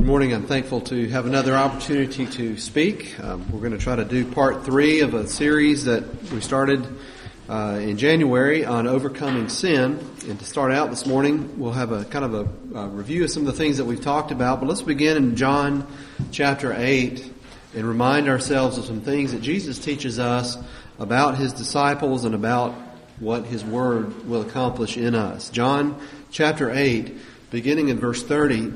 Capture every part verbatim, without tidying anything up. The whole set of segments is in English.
Good morning. I'm thankful to have another opportunity to speak. Um, we're going to try to do part three of a series that we started uh, in January on overcoming sin. And to start out this morning, we'll have a kind of a, a review of some of the things that we've talked about. But let's begin in John chapter eight and remind ourselves of some things that Jesus teaches us about His disciples and about what His Word will accomplish in us. John chapter eight, beginning in verse thirty,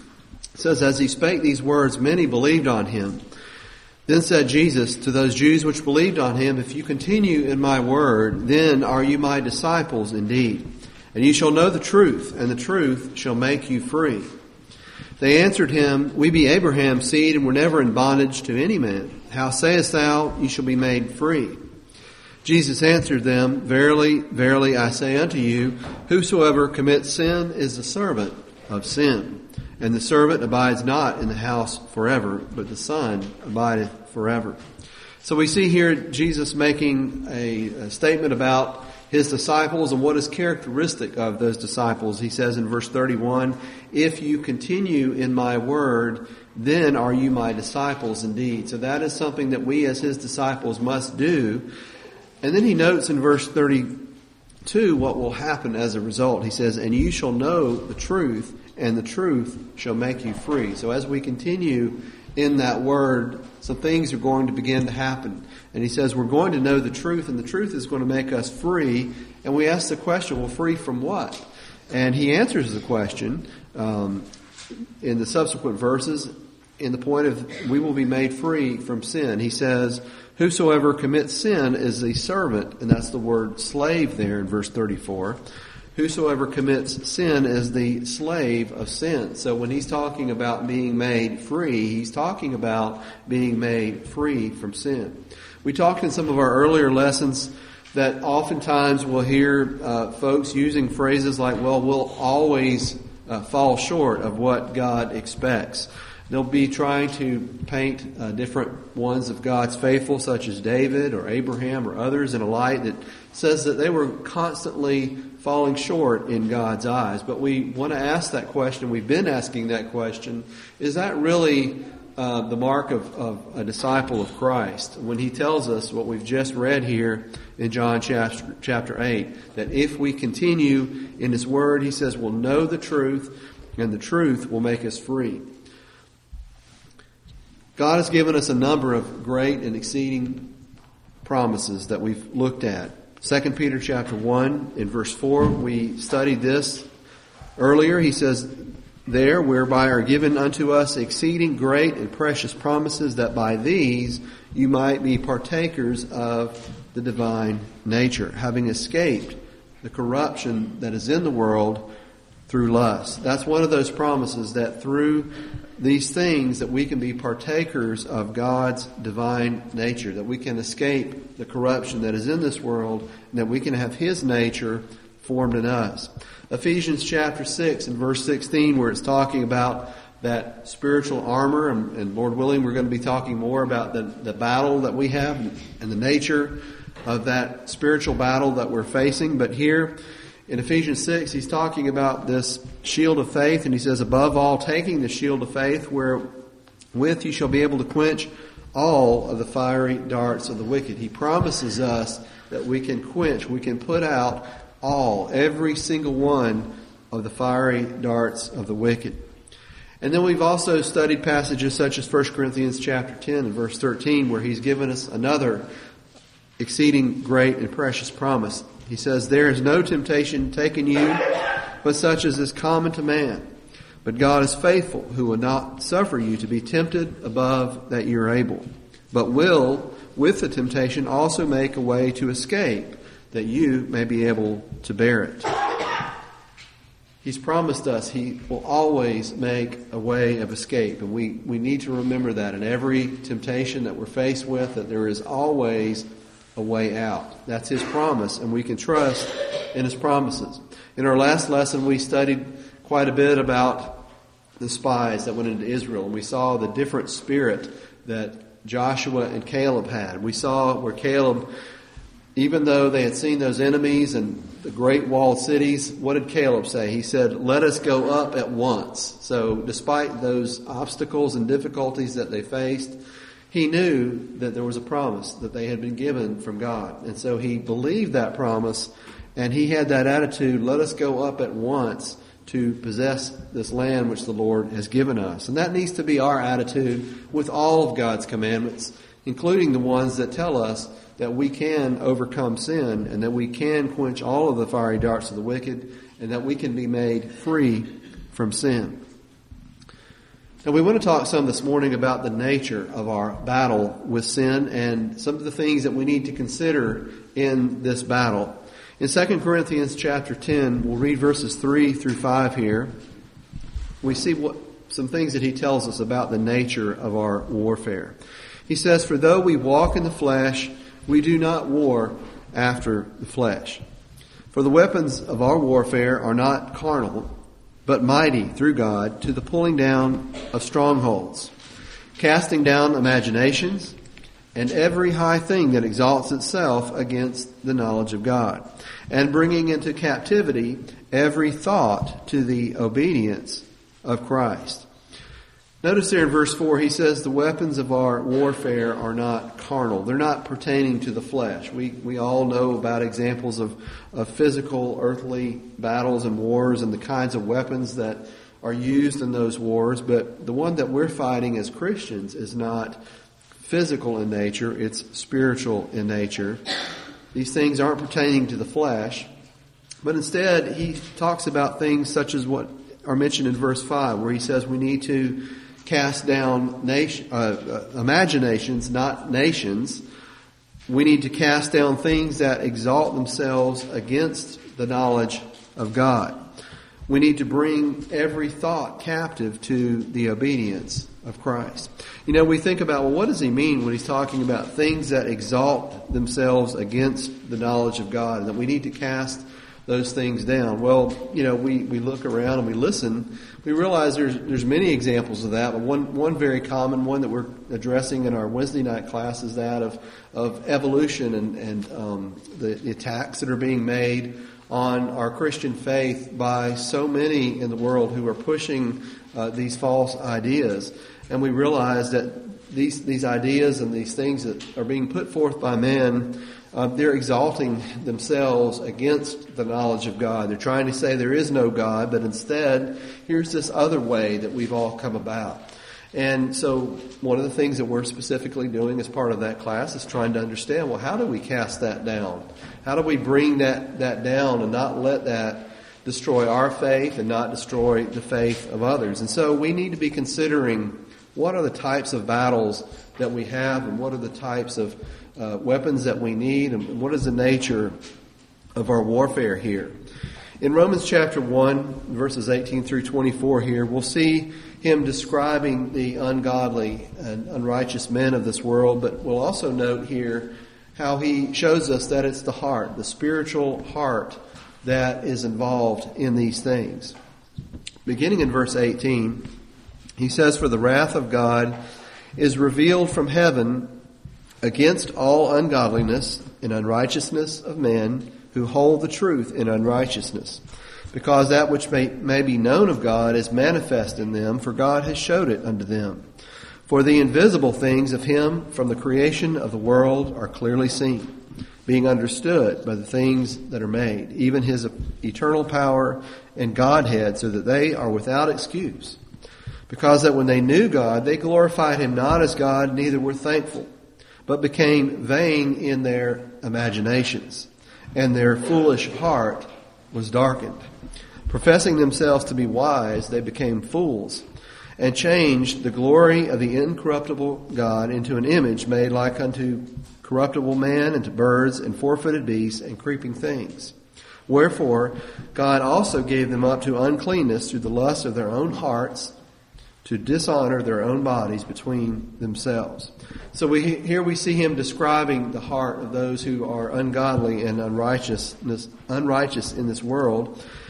it says, "As he spake these words, many believed on him. Then said Jesus to those Jews which believed on him, If you continue in my word, then are you my disciples indeed. And you shall know the truth, and the truth shall make you free. They answered him, We be Abraham's seed, and were never in bondage to any man. How sayest thou, you shall be made free? Jesus answered them, Verily, verily, I say unto you, whosoever commits sin is the servant of sin. And the servant abides not in the house forever, but the Son abideth forever." So we see here Jesus making a, a statement about His disciples and what is characteristic of those disciples. He says in verse thirty-one, "If you continue in my word, then are you my disciples indeed." So that is something that we as His disciples must do. And then He notes in verse thirty-two what will happen as a result. He says, "And you shall know the truth, and the truth shall make you free." So as we continue in that word, some things are going to begin to happen. And He says we're going to know the truth, and the truth is going to make us free. And we ask the question, well, free from what? And He answers the question um, in the subsequent verses in the point of we will be made free from sin. He says, "Whosoever commits sin is a servant," and that's the word slave there in verse thirty-four. Whosoever commits sin is the slave of sin. So when He's talking about being made free, He's talking about being made free from sin. We talked in some of our earlier lessons that oftentimes we'll hear uh, folks using phrases like, well, we'll always uh, fall short of what God expects. They'll be trying to paint uh, different ones of God's faithful, such as David or Abraham or others, in a light that says that they were constantly falling short in God's eyes. But we want to ask that question. We've been asking that question. Is that really uh, the mark of, of a disciple of Christ? When He tells us what we've just read here in John chapter, chapter eight, that if we continue in His Word, He says we'll know the truth, and the truth will make us free. God has given us a number of great and exceeding promises that we've looked at. Second Peter chapter one in verse four, we studied this earlier. He says there, "Whereby are given unto us exceeding great and precious promises, that by these you might be partakers of the divine nature, having escaped the corruption that is in the world through lust." That's one of those promises, that through these things that we can be partakers of God's divine nature, that we can escape the corruption that is in this world, and that we can have His nature formed in us. Ephesians chapter six and verse sixteen, where it's talking about that spiritual armor, and, and Lord willing, we're going to be talking more about the, the battle that we have and the nature of that spiritual battle that we're facing. But here in Ephesians six, he's talking about this shield of faith, and he says, "Above all, taking the shield of faith, wherewith you shall be able to quench all of the fiery darts of the wicked." He promises us that we can quench, we can put out all, every single one of the fiery darts of the wicked. And then we've also studied passages such as First Corinthians chapter ten and verse thirteen, where he's given us another exceeding great and precious promise. He says, "There is no temptation taken you, but such as is common to man. But God is faithful, who will not suffer you to be tempted above that you are able, but will, with the temptation, also make a way to escape, that you may be able to bear it." He's promised us He will always make a way of escape. And we, we need to remember that in every temptation that we're faced with, that there is always a way out. That's His promise, and we can trust in His promises. In our last lesson, we studied quite a bit about the spies that went into Israel, and we saw the different spirit that Joshua and Caleb had. We saw where Caleb even though they had seen those enemies and the great walled cities, what did Caleb say? He said, let us go up at once. So despite those obstacles and difficulties that they faced, he knew that there was a promise that they had been given from God. And so he believed that promise, and he had that attitude, let us go up at once to possess this land which the Lord has given us. And that needs to be our attitude with all of God's commandments, including the ones that tell us that we can overcome sin and that we can quench all of the fiery darts of the wicked and that we can be made free from sin. And we want to talk some this morning about the nature of our battle with sin and some of the things that we need to consider in this battle. In Second Corinthians chapter ten, we'll read verses three through five here. We see what some things that he tells us about the nature of our warfare. He says, for though we walk in the flesh, we do not war after the flesh. For the weapons of our warfare are not carnal, but mighty through God to the pulling down of strongholds, casting down imaginations and every high thing that exalts itself against the knowledge of God, and bringing into captivity every thought to the obedience of Christ. Notice there in verse four, he says the weapons of our warfare are not carnal. They're not pertaining to the flesh. We we all know about examples of, of physical, earthly battles and wars and the kinds of weapons that are used in those wars. But the one that we're fighting as Christians is not physical in nature. It's spiritual in nature. These things aren't pertaining to the flesh. But instead, he talks about things such as what are mentioned in verse five, where he says we need to cast down nation, uh, uh, imaginations, not nations. We need to cast down things that exalt themselves against the knowledge of God. We need to bring every thought captive to the obedience of Christ. You know, we think about, well, what does he mean when he's talking about things that exalt themselves against the knowledge of God, and that we need to cast those things down? Well, you know, we, we look around and we listen. We realize there's there's many examples of that, but one one very common one that we're addressing in our Wednesday night class is that of of evolution and and um, the, the attacks that are being made on our Christian faith by so many in the world who are pushing uh, these false ideas. And we realize that these these ideas and these things that are being put forth by men, Uh, they're exalting themselves against the knowledge of God. They're trying to say there is no God, but instead, here's this other way that we've all come about. And so one of the things that we're specifically doing as part of that class is trying to understand, well, how do we cast that down? How do we bring that, that down and not let that destroy our faith and not destroy the faith of others? And so we need to be considering what are the types of battles that we have and what are the types of Uh, weapons that we need, and what is the nature of our warfare here. In Romans chapter one, verses eighteen through twenty-four here, we'll see him describing the ungodly and unrighteous men of this world, but we'll also note here how he shows us that it's the heart, the spiritual heart, that is involved in these things. Beginning in verse eighteen, he says, "For the wrath of God is revealed from heaven against all ungodliness and unrighteousness of men who hold the truth in unrighteousness, because that which may, may be known of God is manifest in them, for God has showed it unto them. For the invisible things of him from the creation of the world are clearly seen, being understood by the things that are made, even his eternal power and Godhead, so that they are without excuse. Because that when they knew God, they glorified him not as God, neither were thankful, but became vain in their imaginations, and their foolish heart was darkened. Professing themselves to be wise, they became fools, and changed the glory of the incorruptible God into an image made like unto corruptible man, and to birds, and four-footed beasts, and creeping things. Wherefore God also gave them up to uncleanness through the lust of their own hearts, to dishonor their own bodies between themselves." So we here we see him describing the heart of those who are ungodly and unrighteousness, unrighteous in this world.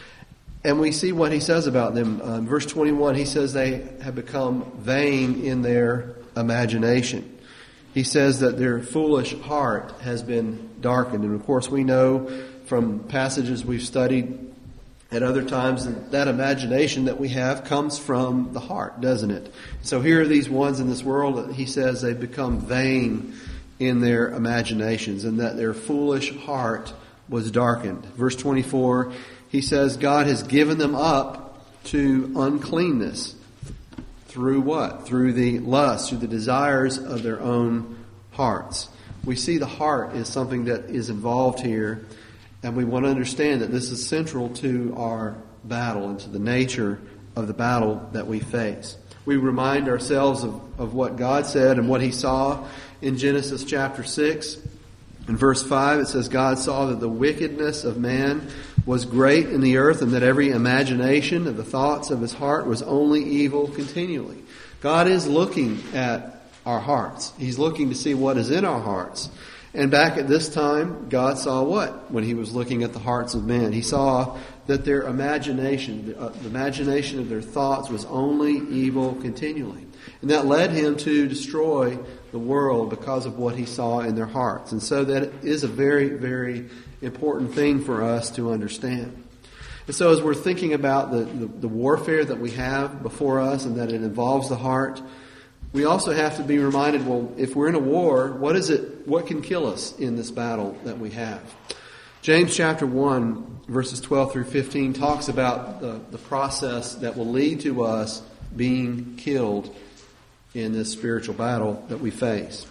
And we see what he says about them. Um, verse twenty-one, he says they have become vain in their imagination. he says that their foolish heart has been darkened. And of course we know from passages we've studied at other times that that imagination that we have comes from the heart, doesn't it? So here are these ones in this world that he says they've become vain in their imaginations and that their foolish heart was darkened. Verse twenty-four, he says God has given them up to uncleanness. Through what? Through the lust, through the desires of their own hearts. We see the heart is something that is involved here, and we want to understand that this is central to our battle and to the nature of the battle that we face. We remind ourselves of, of what God said and what He saw in Genesis chapter six. In verse five, it says, God saw that the wickedness of man was great in the earth, and that every imagination of the thoughts of his heart was only evil continually. God is looking at our hearts. He's looking to see what is in our hearts. And back at this time, God saw what? When He was looking at the hearts of men. He saw that their imagination, the, uh, the imagination of their thoughts was only evil continually. And that led Him to destroy the world because of what He saw in their hearts. And so that is a very, very important thing for us to understand. And so as we're thinking about the, the, the warfare that we have before us and that it involves the heart, we also have to be reminded, well, if we're in a war, what is it, what can kill us in this battle that we have? James chapter one, verses twelve through fifteen talks about the, the process that will lead to us being killed in this spiritual battle that we face.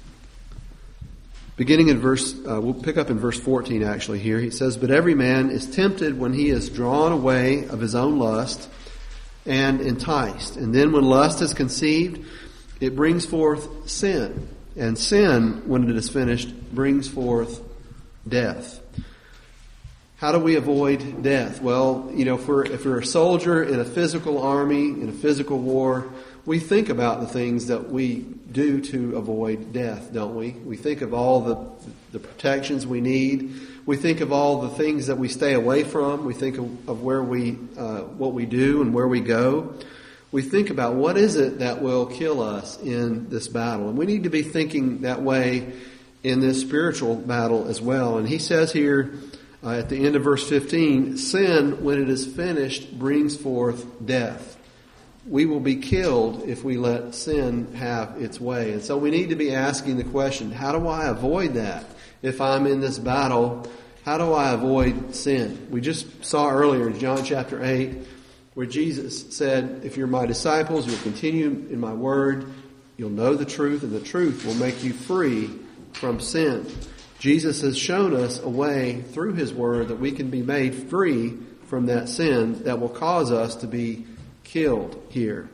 Beginning in verse, uh, we'll pick up in verse fourteen actually here. He says, but every man is tempted when he is drawn away of his own lust and enticed. And then when lust is conceived, it brings forth sin. And sin, when it is finished, brings forth death. How do we avoid death? Well, you know, if we're, if we're a soldier in a physical army, in a physical war, we think about the things that we do to avoid death, don't we? We think of all the, the protections we need. We think of all the things that we stay away from. We think of, of where we, uh, what we do and where we go. We think about what is it that will kill us in this battle. And we need to be thinking that way in this spiritual battle as well. And he says here uh, at the end of verse fifteen, sin, when it is finished, brings forth death. We will be killed if we let sin have its way. And so we need to be asking the question, how do I avoid that? If I'm in this battle, how do I avoid sin? We just saw earlier in John chapter eight, where Jesus said, if you're my disciples, you'll continue in my word, you'll know the truth, and the truth will make you free from sin. Jesus has shown us a way through His word that we can be made free from that sin that will cause us to be killed here.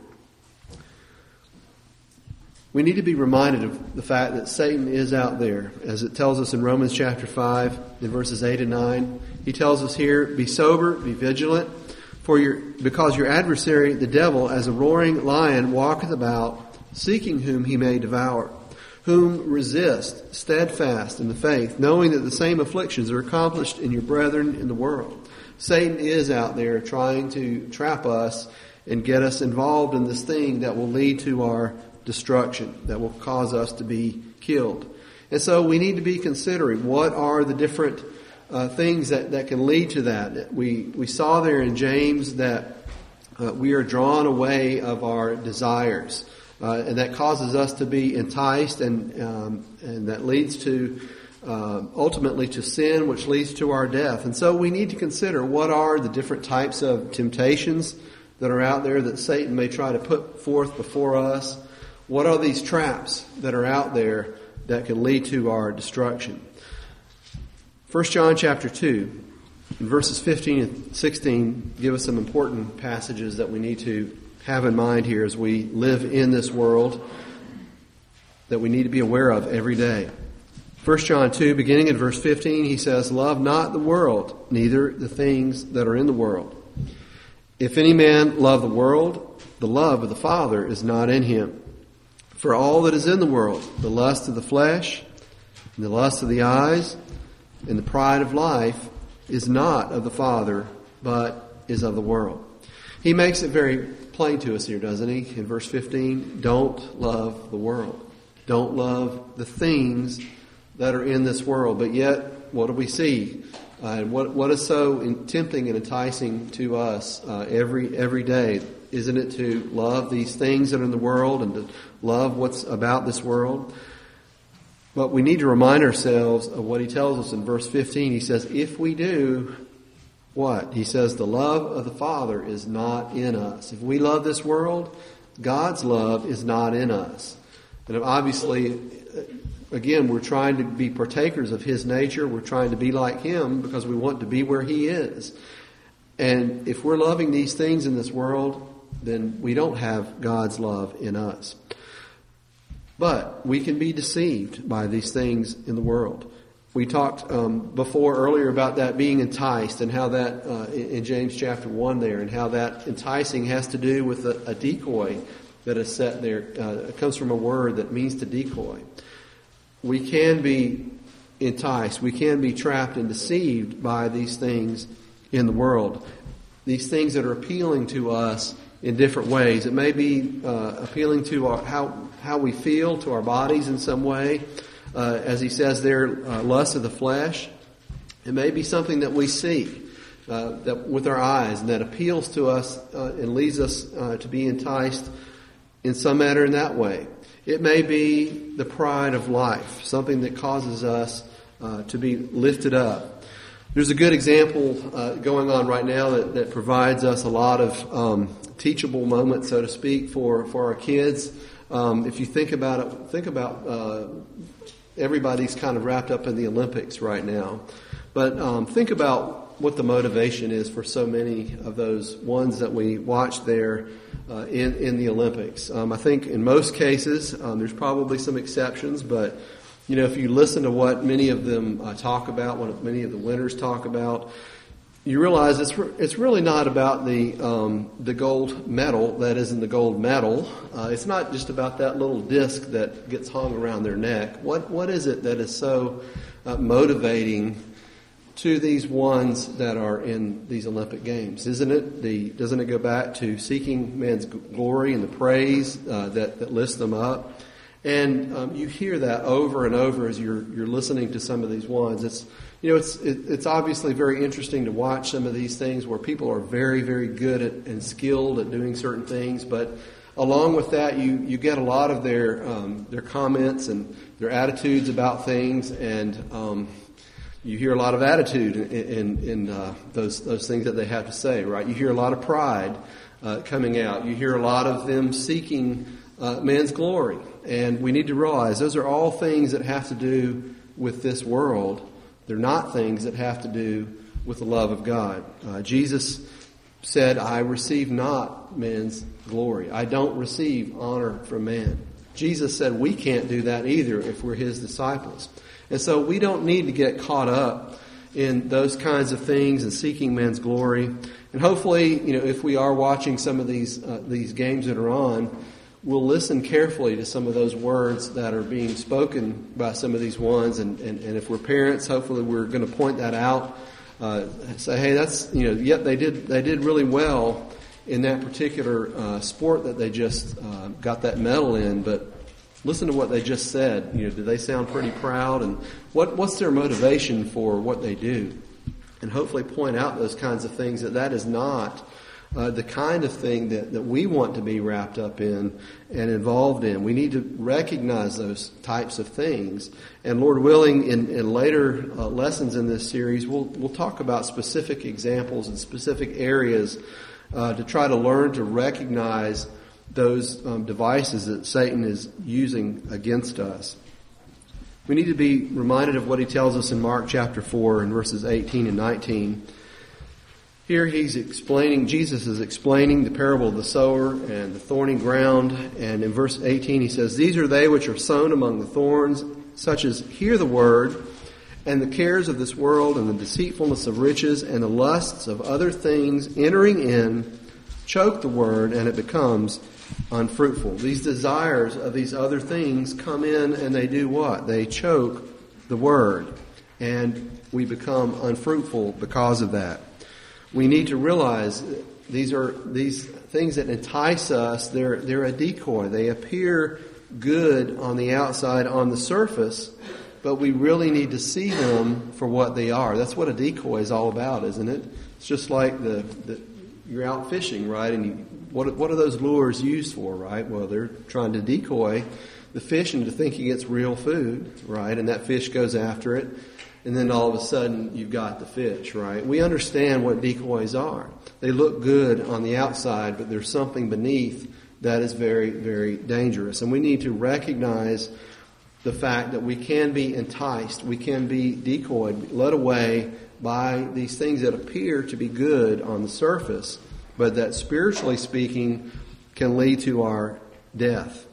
We need to be reminded of the fact that Satan is out there. As it tells us in Romans chapter five, in verses eight and nine, he tells us here, be sober, be vigilant, for your, because your adversary, the devil, as a roaring lion, walketh about, seeking whom he may devour, whom resist, steadfast in the faith, knowing that the same afflictions are accomplished in your brethren in the world. Satan is out there trying to trap us and get us involved in this thing that will lead to our destruction, that will cause us to be killed. And so we need to be considering what are the different uh, things that, that can lead to that. We, we saw there in James that uh, we are drawn away of our desires, uh, and that causes us to be enticed, and um, and that leads to uh, ultimately to sin, which leads to our death. And so we need to consider what are the different types of temptations that are out there that Satan may try to put forth before us. What are these traps that are out there that can lead to our destruction? First John chapter two, in verses fifteen and sixteen, give us some important passages that we need to have in mind here as we live in this world, that we need to be aware of every day. First John two, beginning in verse fifteen, he says, love not the world, neither the things that are in the world. If any man love the world, the love of the Father is not in him. For all that is in the world, the lust of the flesh, and the lust of the eyes, and the pride of life, is not of the Father, but is of the world. He makes it very plain to us here, doesn't he? In verse fifteen, don't love the world. don't love the things that are in this world. But yet, what do we see? Uh, and what what is so tempting and enticing to us uh, every every day? Isn't it to love these things that are in the world and to love what's about this world? But we need to remind ourselves of what he tells us in verse fifteen. He says, if we do, what? He says, the love of the Father is not in us. If we love this world, God's love is not in us. And obviously, again, we're trying to be partakers of his nature. We're trying to be like him because we want to be where he is. And if we're loving these things in this world, then we don't have God's love in us. But we can be deceived by these things in the world. We talked um, before earlier about that being enticed and how that uh, in James chapter one there, and how that enticing has to do with a, a decoy that is set there. Uh, it comes from a word that means to decoy. We can be enticed. We can be trapped and deceived by these things in the world. These things that are appealing to us in different ways. It may be uh, appealing to our, how how we feel, to our bodies in some way. Uh, as he says there, uh, lust of the flesh. It may be something that we see uh, that with our eyes and that appeals to us uh, and leads us uh, to be enticed in some manner in that way. It may be the pride of life, something that causes us uh, to be lifted up. There's a good example uh, going on right now that, that provides us a lot of um, teachable moments, so to speak, for, for our kids. Um, if you think about it, think about uh, everybody's kind of wrapped up in the Olympics right now. But um, think about what the motivation is for so many of those ones that we watch there uh, in, in the Olympics. Um, I think in most cases, um, there's probably some exceptions, but you know, if you listen to what many of them uh, talk about, what many of the winners talk about, you realize it's re- it's really not about the um, the gold medal that is in the gold medal. Uh, it's not just about that little disc that gets hung around their neck. What what is it that is so uh, motivating to these ones that are in these Olympic Games? Isn't it the doesn't it go back to seeking man's glory and the praise uh, that that lifts them up? And um, you hear that over and over as you're you're listening to some of these ones. It's you know it's it, it's obviously very interesting to watch some of these things where people are very very good at, and skilled at doing certain things. But along with that, you you get a lot of their um, their comments and their attitudes about things, and um, you hear a lot of attitude in in, in uh, those those things that they have to say. Right? You hear a lot of pride uh, coming out. You hear a lot of them seeking uh, man's glory. And we need to realize those are all things that have to do with this world. They're not things that have to do with the love of God. Uh, Jesus said, I receive not man's glory. I don't receive honor from man. Jesus said we can't do that either if we're his disciples. And so we don't need to get caught up in those kinds of things and seeking man's glory. And hopefully, you know, if we are watching some of these uh, these games that are on, we'll listen carefully to some of those words that are being spoken by some of these ones. And, and, and if we're parents, hopefully we're going to point that out. Uh, say, hey, that's, you know, yep, they did, they did really well in that particular uh, sport that they just uh, got that medal in. But listen to what they just said. You know, do they sound pretty proud? And what, what's their motivation for what they do? And hopefully point out those kinds of things, that that is not Uh, the kind of thing that, that we want to be wrapped up in and involved in. We need to recognize those types of things. And Lord willing, in, in later uh, lessons in this series, we'll we'll talk about specific examples and specific areas uh, to try to learn to recognize those um, devices that Satan is using against us. We need to be reminded of what he tells us in Mark chapter four in verses eighteen and nineteen. Here he's explaining, Jesus is explaining the parable of the sower and the thorny ground. And in verse eighteen he says, these are they which are sown among the thorns, such as hear the word, and the cares of this world and the deceitfulness of riches and the lusts of other things entering in choke the word, and it becomes unfruitful. These desires of these other things come in and they do what? They choke the word, and we become unfruitful because of that. We need to realize these are these things that entice us. They're they're a decoy. They appear good on the outside, on the surface, but we really need to see them for what they are. That's what a decoy is all about, isn't it? It's just like the, the you're out fishing, right? And you, what what are those lures used for, right? Well, they're trying to decoy the fish into thinking it's real food, right? And that fish goes after it, and then all of a sudden you've got the fish, right? We understand what decoys are. They look good on the outside, but there's something beneath that is very, very dangerous. And we need to recognize the fact that we can be enticed, we can be decoyed, led away by these things that appear to be good on the surface, but that spiritually speaking can lead to our death.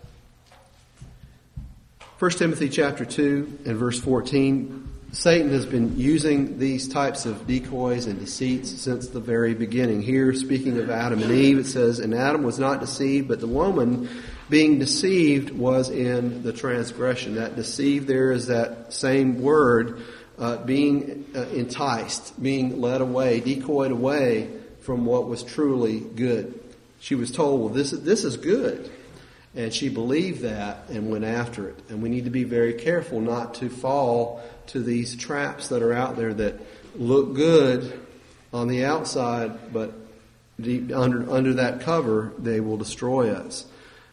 First Timothy chapter two and verse fourteen, Satan has been using these types of decoys and deceits since the very beginning. Here, speaking of Adam and Eve, it says, "And Adam was not deceived, but the woman, being deceived, was in the transgression." That deceived there is that same word, uh, being uh, enticed, being led away, decoyed away from what was truly good. She was told, well, this is, this is good. And she believed that and went after it. And we need to be very careful not to fall to these traps that are out there that look good on the outside, but deep under under that cover, they will destroy us.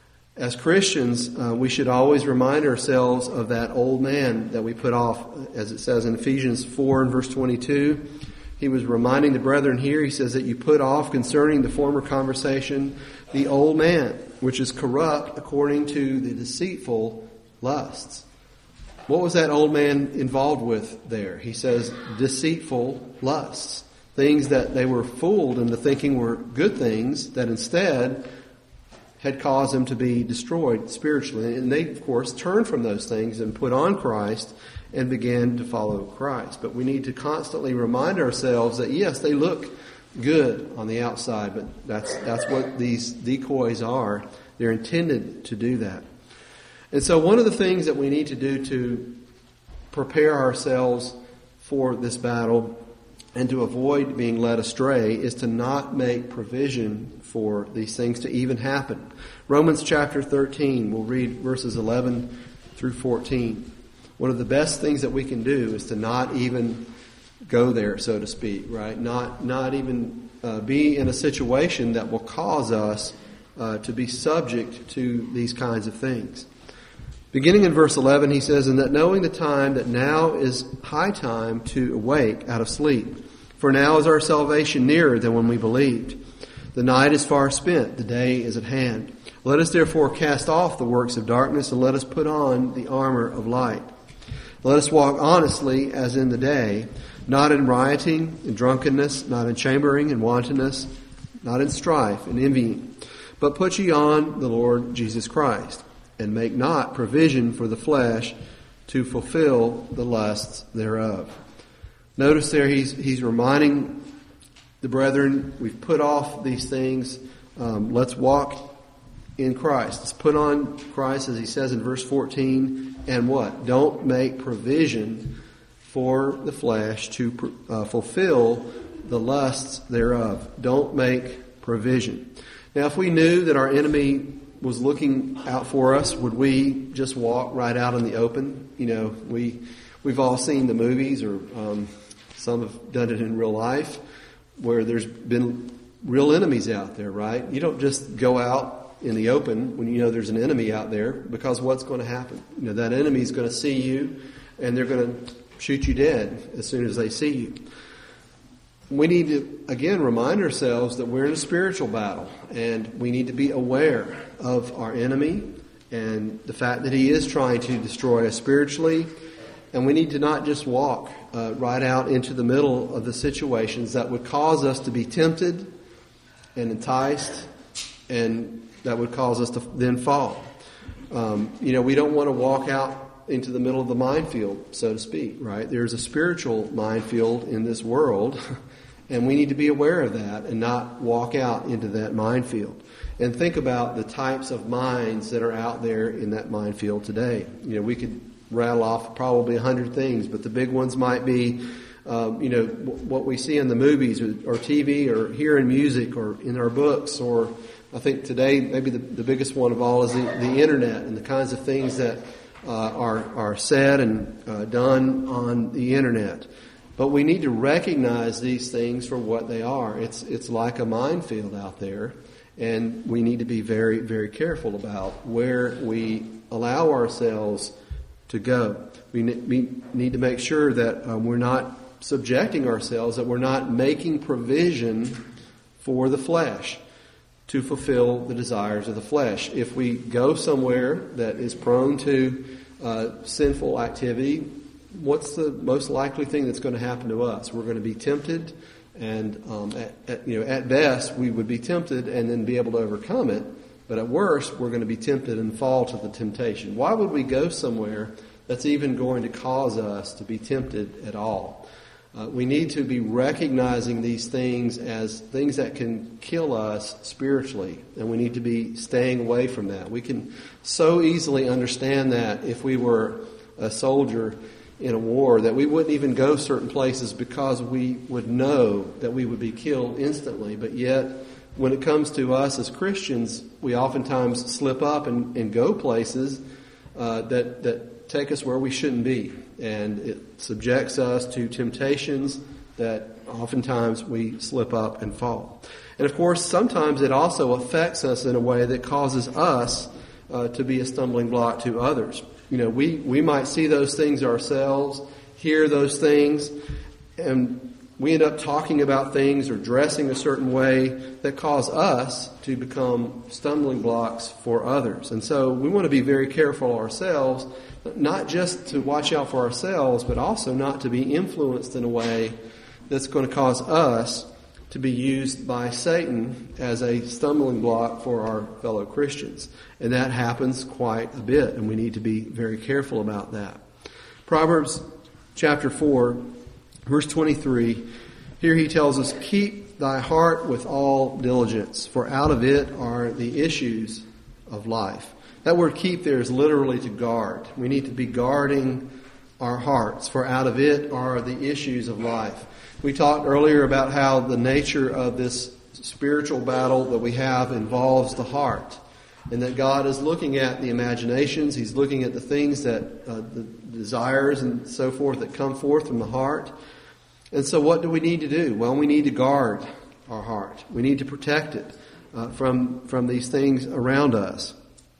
As Christians, uh, we should always remind ourselves of that old man that we put off, as it says in Ephesians four and verse twenty-two. He was reminding the brethren here, he says that you put off concerning the former conversation the old man, which is corrupt according to the deceitful lusts. What was that old man involved with there? He says deceitful lusts. Things that they were fooled into thinking were good things that instead had caused them to be destroyed spiritually. And they, of course, turned from those things and put on Christ and began to follow Christ. But we need to constantly remind ourselves that, yes, they look good on the outside, but that's that's what these decoys are. They're intended to do that. And so one of the things that we need to do to prepare ourselves for this battle and to avoid being led astray is to not make provision for these things to even happen. Romans chapter thirteen, we'll read verses eleven through fourteen. One of the best things that we can do is to not even go there, so to speak, right? Not not even uh, be in a situation that will cause us uh, to be subject to these kinds of things. Beginning in verse eleven, he says, "And that knowing the time, that now is high time to awake out of sleep. For now is our salvation nearer than when we believed. The night is far spent, the day is at hand. Let us therefore cast off the works of darkness, and let us put on the armor of light. Let us walk honestly as in the day, not in rioting and drunkenness, not in chambering and wantonness, not in strife and envying. But put ye on the Lord Jesus Christ, and make not provision for the flesh to fulfill the lusts thereof." Notice there he's he's reminding the brethren, we've put off these things. Um, let's walk in Christ. Let's put on Christ, as he says in verse fourteen, and what? Don't make provision for the flesh to uh, fulfill the lusts thereof. Don't make provision. Now, if we knew that our enemy was looking out for us, would we just walk right out in the open? You know, we, we've all seen the movies, or um, some have done it in real life, where there's been real enemies out there, right? You don't just go out in the open when you know there's an enemy out there, because what's going to happen? You know, that enemy is going to see you, and they're going to shoot you dead as soon as they see you. We need to, again, remind ourselves that we're in a spiritual battle, and we need to be aware of our enemy and the fact that he is trying to destroy us spiritually. And we need to not just walk uh, right out into the middle of the situations that would cause us to be tempted and enticed, and that would cause us to then fall. Um, you know, we don't want to walk out into the middle of the minefield, so to speak, right? There's a spiritual minefield in this world, and we need to be aware of that and not walk out into that minefield. And think about the types of mines that are out there in that minefield today. You know, we could rattle off probably a hundred things, but the big ones might be, um, you know, w- what we see in the movies or, or T V or hear in music or in our books or I think today maybe the, the biggest one of all is the, the internet and the kinds of things that uh, are are said and uh, done on the internet. But we need to recognize these things for what they are. It's it's like a minefield out there, and we need to be very, very careful about where we allow ourselves to go. We, ne- we need to make sure that um, we're not subjecting ourselves, that we're not making provision for the flesh to fulfill the desires of the flesh. If we go somewhere that is prone to uh, sinful activity, what's the most likely thing that's going to happen to us? We're going to be tempted, and um, at, at, you know, at best we would be tempted and then be able to overcome it. But at worst, we're going to be tempted and fall to the temptation. Why would we go somewhere that's even going to cause us to be tempted at all? Uh, we need to be recognizing these things as things that can kill us spiritually, and we need to be staying away from that. We can so easily understand that if we were a soldier in a war, that we wouldn't even go certain places because we would know that we would be killed instantly. But yet, when it comes to us as Christians, we oftentimes slip up and, and go places uh, that that take us where we shouldn't be. And it subjects us to temptations that oftentimes we slip up and fall. And of course, sometimes it also affects us in a way that causes us uh, to be a stumbling block to others. You know, we, we might see those things ourselves, hear those things, and we end up talking about things or dressing a certain way that cause us to become stumbling blocks for others. And so we want to be very careful ourselves, not just to watch out for ourselves, but also not to be influenced in a way that's going to cause us to be used by Satan as a stumbling block for our fellow Christians. And that happens quite a bit, and we need to be very careful about that. Proverbs chapter four, verse twenty-three, here he tells us, "Keep thy heart with all diligence, for out of it are the issues of life." That word keep there is literally to guard. We need to be guarding our hearts, for out of it are the issues of life. We talked earlier about how the nature of this spiritual battle that we have involves the heart, and that God is looking at the imaginations. He's looking at the things that, uh, the desires and so forth that come forth from the heart. And so what do we need to do? Well, we need to guard our heart. We need to protect it uh, from, from these things around us.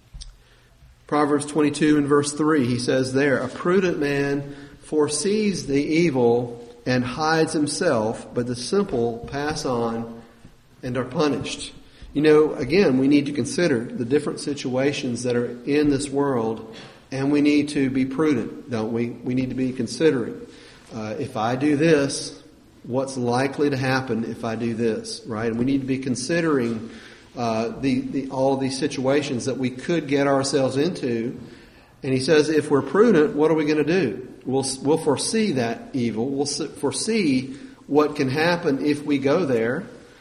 Proverbs twenty-two and verse three, he says there, "A prudent man foresees the evil and hides himself, but the simple pass on and are punished." You know, again, we need to consider the different situations that are in this world, and we need to be prudent, don't we? We need to be considering, uh, if I do this, what's likely to happen if I do this, right? And we need to be considering Uh, the, the, all of these situations that we could get ourselves into. And he says, if we're prudent, what are we going to do? We'll, we'll foresee that evil. We'll foresee what can happen if we go there.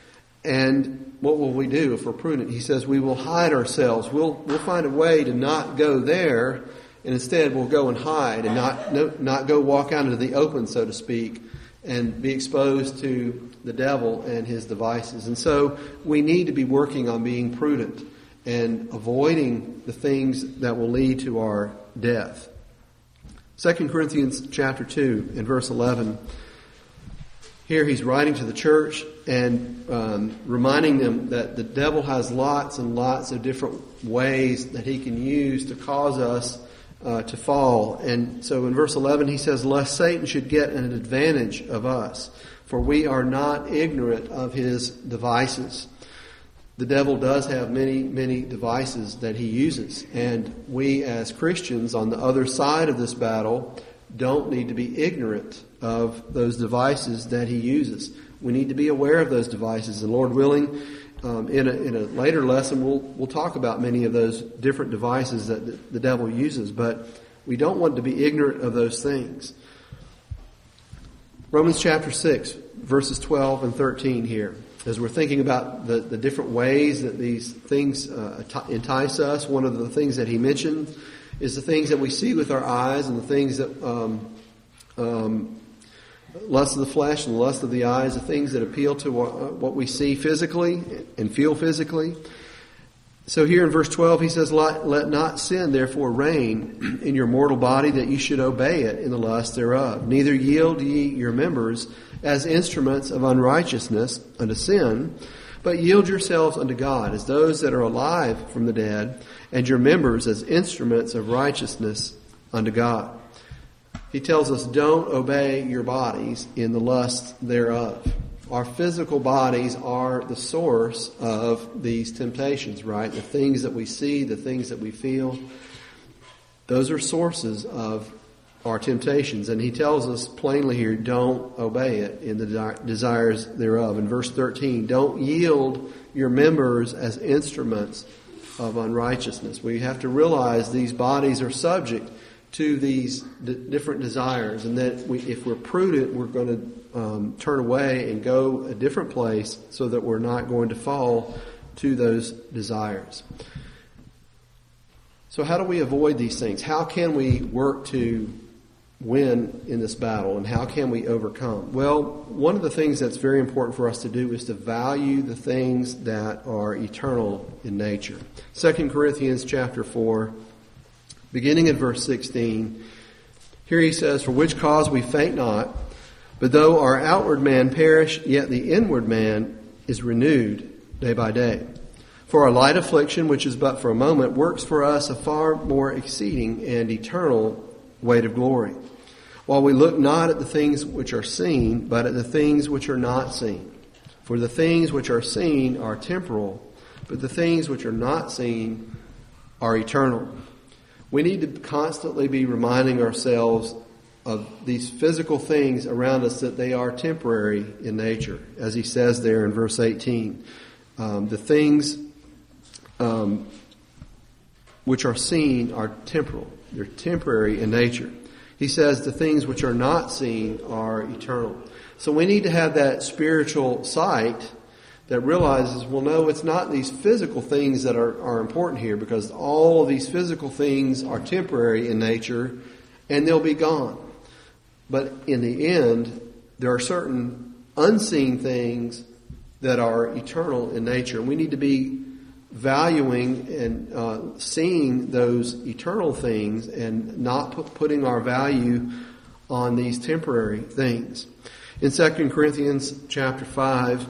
And what will we do if we're prudent? He says, we will hide ourselves. We'll, we'll find a way to not go there. And instead, we'll go and hide and not, no, not go walk out into the open, so to speak, and be exposed to the devil and his devices. And so we need to be working on being prudent and avoiding the things that will lead to our death. Second Corinthians chapter two and verse eleven. Here he's writing to the church and um, reminding them that the devil has lots and lots of different ways that he can use to cause us uh, to fall. And so in verse eleven he says, "Lest Satan should get an advantage of us, for we are not ignorant of his devices." The devil does have many, many devices that he uses. And we as Christians on the other side of this battle don't need to be ignorant of those devices that he uses. We need to be aware of those devices. And Lord willing, um, in, a, in a later lesson, we'll, we'll talk about many of those different devices that the, the devil uses. But we don't want to be ignorant of those things. Romans chapter six, verses twelve and thirteen here. As we're thinking about the, the different ways that these things uh, entice us, one of the things that he mentioned is the things that we see with our eyes and the things that um, um, lust of the flesh and the lust of the eyes, the things that appeal to what, uh, what we see physically and feel physically. So here in verse twelve, he says, let, let not sin therefore reign in your mortal body, that ye should obey it in the lust thereof. Neither yield ye your members as instruments of unrighteousness unto sin, but yield yourselves unto God as those that are alive from the dead, and your members as instruments of righteousness unto God. He tells us, don't obey your bodies in the lust thereof. Our physical bodies are the source of these temptations, right? The things that we see, the things that we feel, those are sources of our temptations. And he tells us plainly here, don't obey it in the desires thereof. In verse thirteen, don't yield your members as instruments of unrighteousness. We have to realize these bodies are subject to these d- different desires, and that we, if we're prudent, we're going to um, turn away and go a different place so that we're not going to fall to those desires. So how do we avoid these things? How can we work to win in this battle, and how can we overcome? Well, one of the things that's very important for us to do is to value the things that are eternal in nature. Second Corinthians chapter four, beginning in verse sixteen, here he says, for which cause we faint not, but though our outward man perish, yet the inward man is renewed day by day. For our light affliction, which is but for a moment, works for us a far more exceeding and eternal weight of glory. While we look not at the things which are seen, but at the things which are not seen. For the things which are seen are temporal, but the things which are not seen are eternal. We need to constantly be reminding ourselves of these physical things around us, that they are temporary in nature, as he says there in verse eighteen. Um, the things um, which are seen are temporal. They're temporary in nature. He says the things which are not seen are eternal. So we need to have that spiritual sight that realizes, well, no, it's not these physical things that are, are important here, because all of these physical things are temporary in nature and they'll be gone. But in the end, there are certain unseen things that are eternal in nature. And we need to be valuing and uh, seeing those eternal things and not put, putting our value on these temporary things. In Second Corinthians chapter five,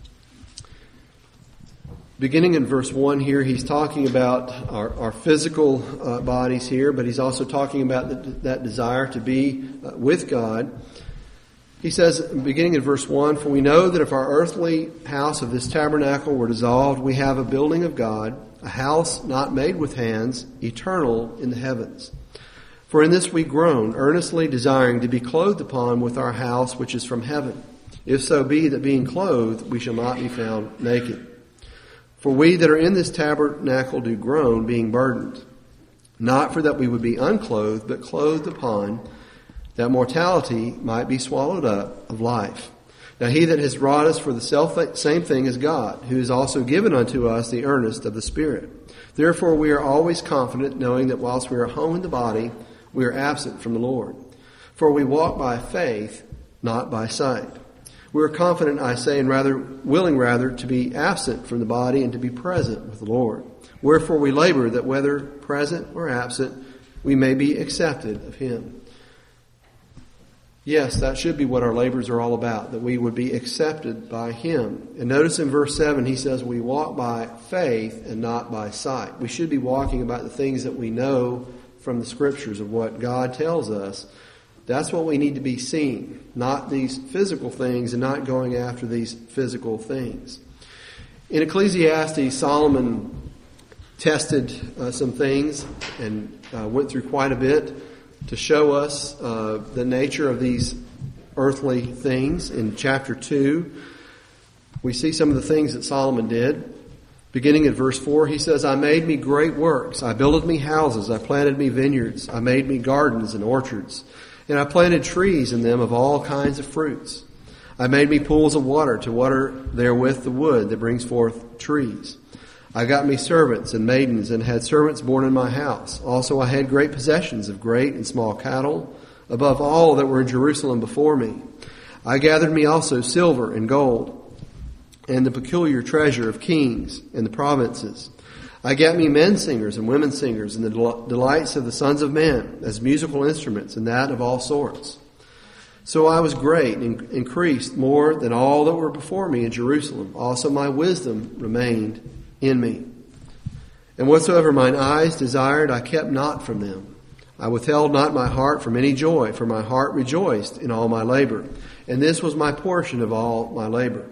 beginning in verse one here, he's talking about our, our physical uh, bodies here, but he's also talking about the, that desire to be uh, with God. He says, beginning in verse one, for we know that if our earthly house of this tabernacle were dissolved, we have a building of God, a house not made with hands, eternal in the heavens. For in this we groan, earnestly desiring to be clothed upon with our house which is from heaven. If so be that being clothed, we shall not be found naked. For we that are in this tabernacle do groan, being burdened, not for that we would be unclothed, but clothed upon, that mortality might be swallowed up of life. Now he that has wrought us for the self same thing is God, who has also given unto us the earnest of the Spirit. Therefore we are always confident, knowing that whilst we are home in the body, we are absent from the Lord. For we walk by faith, not by sight. We are confident, I say, and rather willing rather to be absent from the body and to be present with the Lord. Wherefore we labor that whether present or absent, we may be accepted of him. Yes, that should be what our labors are all about, that we would be accepted by him. And notice in verse seven, he says, we walk by faith and not by sight. We should be walking about the things that we know from the scriptures of what God tells us. That's what we need to be seeing, not these physical things and not going after these physical things. In Ecclesiastes, Solomon tested uh, some things and uh, went through quite a bit to show us uh, the nature of these earthly things. In chapter two, we see some of the things that Solomon did. Beginning at verse four, he says, I made me great works. I builded me houses. I planted me vineyards. I made me gardens and orchards. And I planted trees in them of all kinds of fruits. I made me pools of water to water therewith the wood that brings forth trees. I got me servants and maidens, and had servants born in my house. Also I had great possessions of great and small cattle, above all that were in Jerusalem before me. I gathered me also silver and gold, and the peculiar treasure of kings and the provinces. I got me men singers and women singers and the del- delights of the sons of men as musical instruments and that of all sorts. So I was great and increased more than all that were before me in Jerusalem. Also my wisdom remained in me. And whatsoever mine eyes desired, I kept not from them. I withheld not my heart from any joy, for my heart rejoiced in all my labor. And this was my portion of all my labor.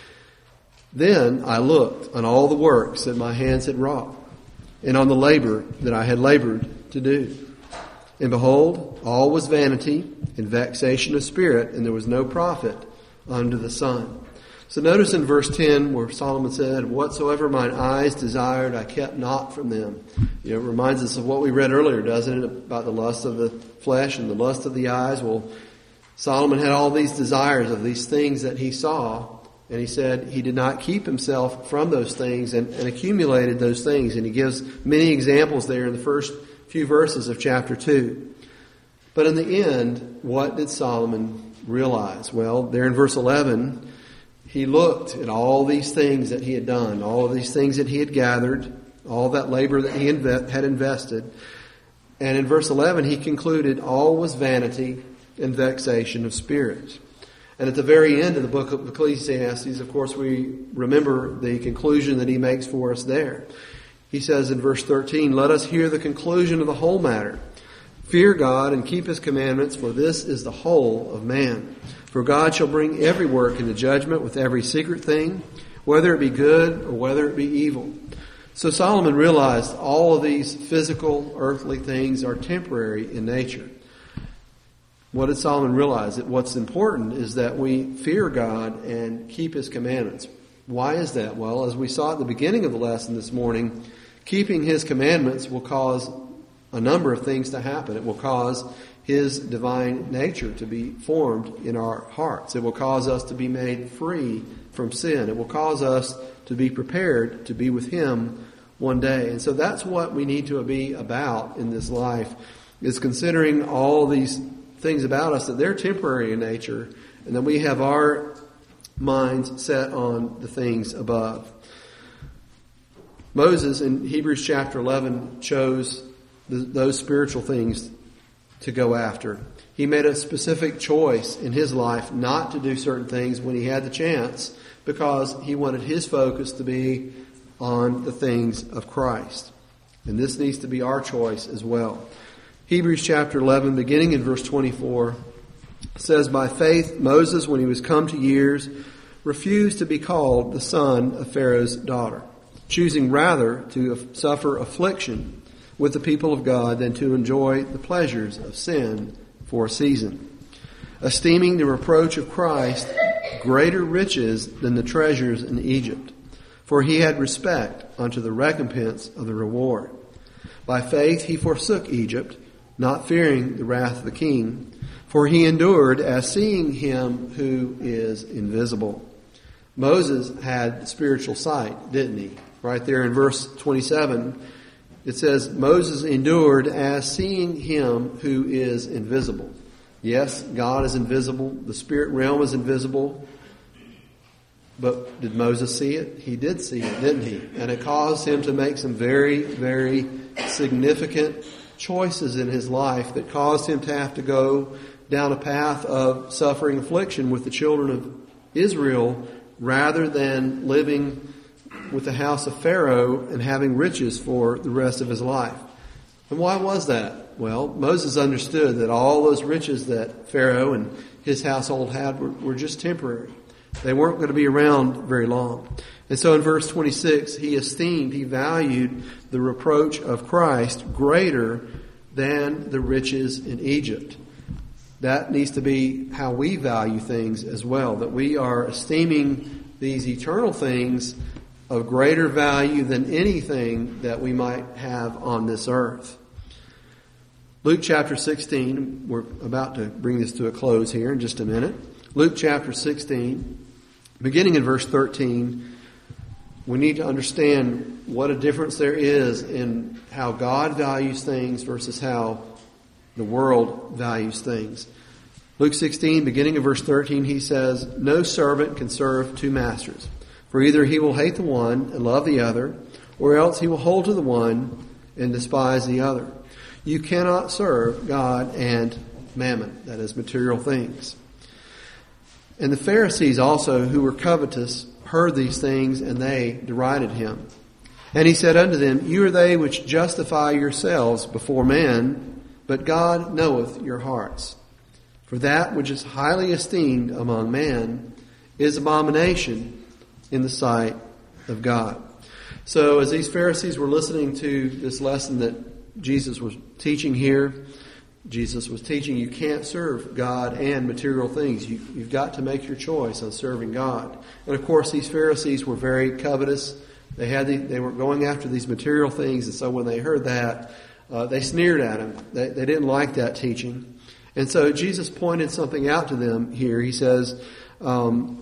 Then I looked on all the works that my hands had wrought, and on the labor that I had labored to do. And behold, all was vanity and vexation of spirit, and there was no profit under the sun. So notice in verse ten where Solomon said, whatsoever mine eyes desired, I kept not from them. You know, it reminds us of what we read earlier, doesn't it? About the lust of the flesh and the lust of the eyes. Well, Solomon had all these desires of these things that he saw. And he said he did not keep himself from those things and, and accumulated those things. And he gives many examples there in the first few verses of chapter two. But in the end, what did Solomon realize? Well, there in verse eleven, he looked at all these things that he had done, all of these things that he had gathered, all that labor that he inve- had invested. And in verse eleven, he concluded all was vanity and vexation of spirit. And at the very end of the book of Ecclesiastes, of course, we remember the conclusion that he makes for us there. He says in verse thirteen, let us hear the conclusion of the whole matter. Fear God and keep his commandments, for this is the whole of man. For God shall bring every work into judgment with every secret thing, whether it be good or whether it be evil. So Solomon realized all of these physical, earthly things are temporary in nature. What did Solomon realize? That what's important is that we fear God and keep his commandments. Why is that? Well, as we saw at the beginning of the lesson this morning, keeping his commandments will cause a number of things to happen. It will cause his divine nature to be formed in our hearts. It will cause us to be made free from sin. It will cause us to be prepared to be with him one day. And so that's what we need to be about in this life, is considering all these things about us, that they're temporary in nature, and that we have our minds set on the things above. Moses in Hebrews chapter eleven chose the, those spiritual things to go after. He made a specific choice in his life not to do certain things when he had the chance, because he wanted his focus to be on the things of Christ. And this needs to be our choice as well. Hebrews chapter eleven, beginning in verse twenty-four, says, by faith Moses, when he was come to years, refused to be called the son of Pharaoh's daughter, choosing rather to suffer affliction with the people of God than to enjoy the pleasures of sin for a season, esteeming the reproach of Christ greater riches than the treasures in Egypt, for he had respect unto the recompense of the reward. By faith he forsook Egypt, not fearing the wrath of the king, for he endured as seeing him who is invisible. Moses had spiritual sight, didn't he? Right there in verse twenty-seven, it says, Moses endured as seeing him who is invisible. Yes, God is invisible. The spirit realm is invisible. But did Moses see it? He did see it, didn't he? And it caused him to make some very, very significant choices in his life that caused him to have to go down a path of suffering affliction with the children of Israel rather than living with the house of Pharaoh and having riches for the rest of his life. And why was that? Well, Moses understood that all those riches that Pharaoh and his household had were, were just temporary. They weren't going to be around very long. And so in verse twenty-six, he esteemed, he valued the reproach of Christ greater than the riches in Egypt. That needs to be how we value things as well, that we are esteeming these eternal things of greater value than anything that we might have on this earth. Luke chapter sixteen, we're about to bring this to a close here in just a minute. Luke chapter sixteen, beginning in verse thirteen, we need to understand what a difference there is in how God values things versus how the world values things. Luke sixteen, beginning in verse thirteen, he says, no servant can serve two masters, for either he will hate the one and love the other, or else he will hold to the one and despise the other. You cannot serve God and mammon, that is, material things. And the Pharisees also, who were covetous, heard these things, and they derided him. And he said unto them, You are they which justify yourselves before men, but God knoweth your hearts. For that which is highly esteemed among man is abomination in the sight of God. So as these Pharisees were listening to this lesson that Jesus was teaching here, Jesus was teaching you can't serve God and material things. You, you've got to make your choice on serving God. And of course, these Pharisees were very covetous. They had the, they were going after these material things, and so when they heard that, uh, they sneered at him. They, they didn't like that teaching. And so Jesus pointed something out to them here. He says, um,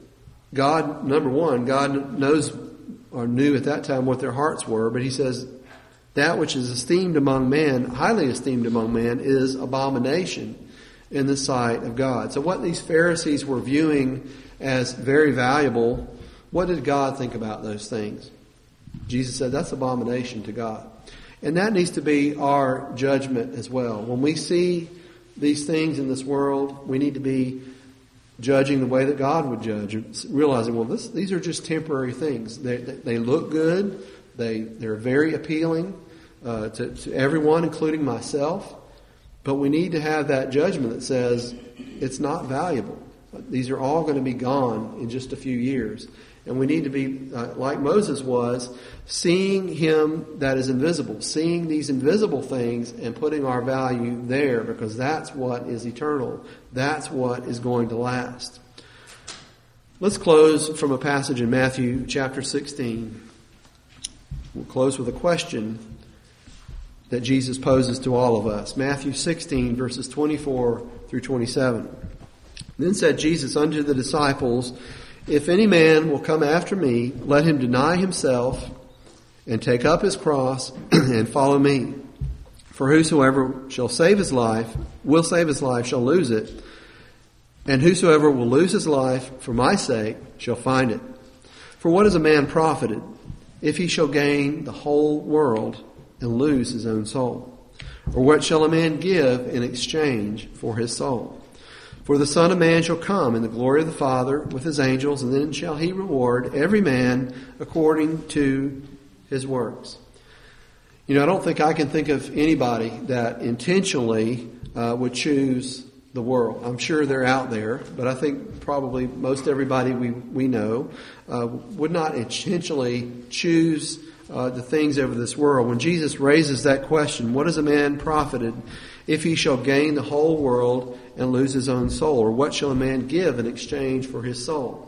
God, number one, God knows or knew at that time what their hearts were, but he says, that which is esteemed among men, highly esteemed among men, is abomination in the sight of God. So what these Pharisees were viewing as very valuable, what did God think about those things? Jesus said that's abomination to God. And that needs to be our judgment as well. When we see these things in this world, we need to be judging the way that God would judge, realizing, well, this, these are just temporary things. They, they look good. They, they're very appealing uh, to, to everyone, including myself. But we need to have that judgment that says it's not valuable. These are all going to be gone in just a few years. And we need to be, uh, like Moses was, seeing him that is invisible, seeing these invisible things and putting our value there, because that's what is eternal. That's what is going to last. Let's close from a passage in Matthew chapter sixteen. We'll close with a question that Jesus poses to all of us. Matthew sixteen, verses twenty-four through twenty-seven. Then said Jesus unto the disciples, If any man will come after me, let him deny himself and take up his cross and follow me. For whosoever shall save his life, will save his life, shall lose it. And whosoever will lose his life for my sake shall find it. For what is a man profited, if he shall gain the whole world and lose his own soul? Or what shall a man give in exchange for his soul? For the Son of Man shall come in the glory of the Father with his angels, and then shall he reward every man according to his works. You know, I don't think I can think of anybody that intentionally uh, would choose the world. I'm sure they're out there, but I think probably most everybody we, we know uh, would not intentionally choose uh, the things over this world. When Jesus raises that question, what is a man profited if he shall gain the whole world and lose his own soul? Or what shall a man give in exchange for his soul?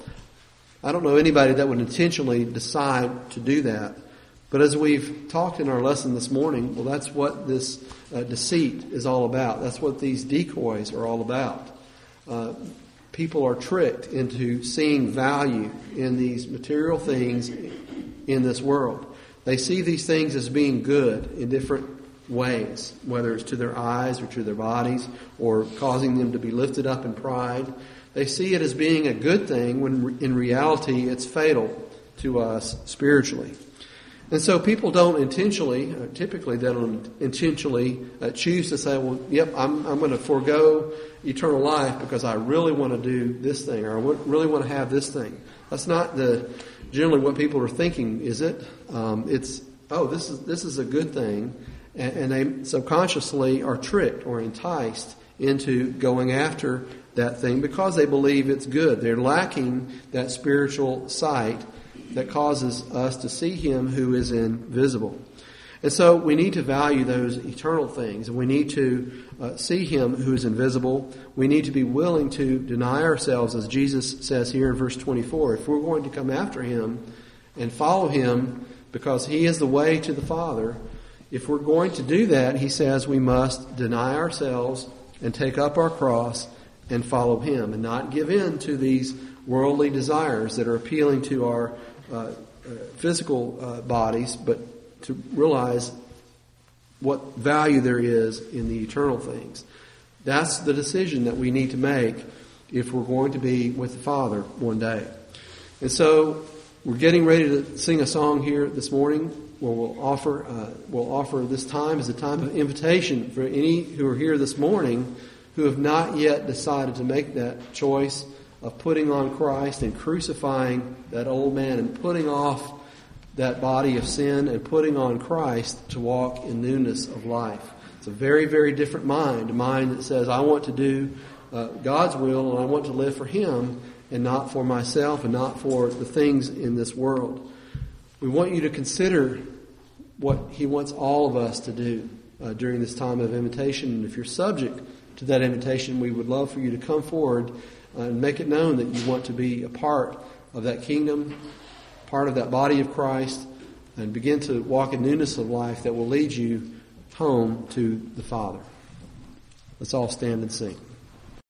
I don't know anybody that would intentionally decide to do that. But as we've talked in our lesson this morning, well, that's what this uh, deceit is all about. That's what these decoys are all about. Uh, people are tricked into seeing value in these material things in this world. They see these things as being good in different ways, whether it's to their eyes or to their bodies, or causing them to be lifted up in pride. They see it as being a good thing when in reality it's fatal to us spiritually. And so people don't intentionally, uh, typically they don't intentionally uh, choose to say, well, yep, I'm, I'm going to forego eternal life because I really want to do this thing, or I really want to have this thing. That's not the generally what people are thinking, is it? Um, it's, oh, this is this is a good thing. And they subconsciously are tricked or enticed into going after that thing because they believe it's good. They're lacking that spiritual sight that causes us to see Him who is invisible. And so we need to value those eternal things. And we need to uh, see Him who is invisible. We need to be willing to deny ourselves, as Jesus says here in verse twenty-four. If we're going to come after Him and follow Him because He is the way to the Father, if we're going to do that, He says we must deny ourselves and take up our cross and follow Him, and not give in to these worldly desires that are appealing to our uh, uh, physical uh, bodies, but to realize what value there is in the eternal things. That's the decision that we need to make if we're going to be with the Father one day. And so We're getting ready to sing a song here this morning where we'll offer uh, we'll offer this time as a time of invitation for any who are here this morning who have not yet decided to make that choice of putting on Christ and crucifying that old man and putting off that body of sin and putting on Christ to walk in newness of life. It's a very, very different mind, a mind that says, I want to do uh, God's will and I want to live for Him and not for myself and not for the things in this world. We want you to consider what He wants all of us to do uh, during this time of invitation. And if you're subject to that invitation, we would love for you to come forward uh, and make it known that you want to be a part of that kingdom, part of that body of Christ, and begin to walk in newness of life that will lead you home to the Father. Let's all stand and sing.